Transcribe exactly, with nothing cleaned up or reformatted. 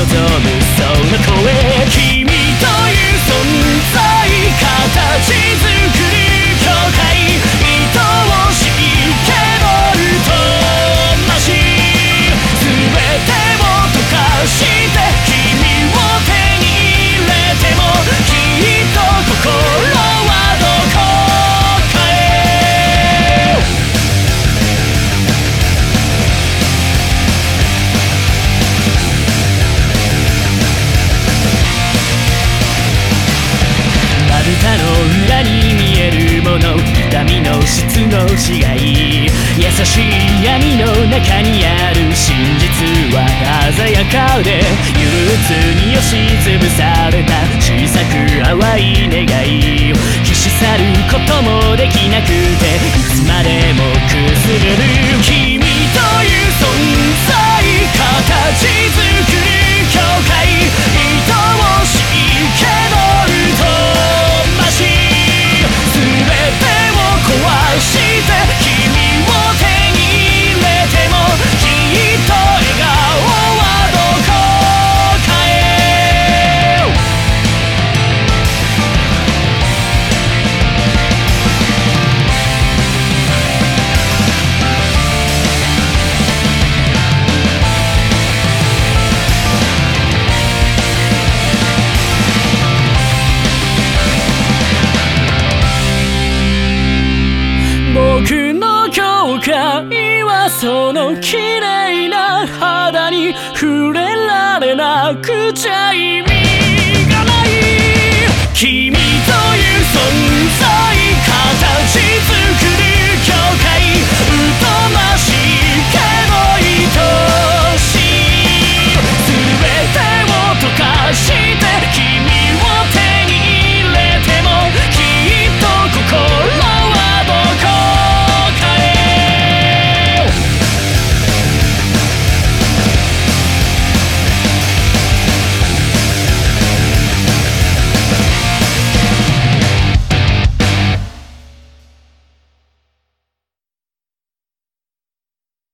その声、君という存在、形作る境界、愛しいけどうとうましい、全てを溶かして君を手に入れてもきっと心はどこかへ。まぶたの裏に見えるもの、髪の質の違い、優しい闇の中にある真実は鮮やかで、憂鬱に押しつぶされた小さく淡い願い、消し去ることもできなくていつまでもくすぶる、君という存在、形作る境界、愛しいけどうとうましい、全てを壊して君を手に入れてもきっと笑顔はどこかへ。僕の境界はその綺麗な肌に触れられなくちゃ意味がない、君という存在、形作る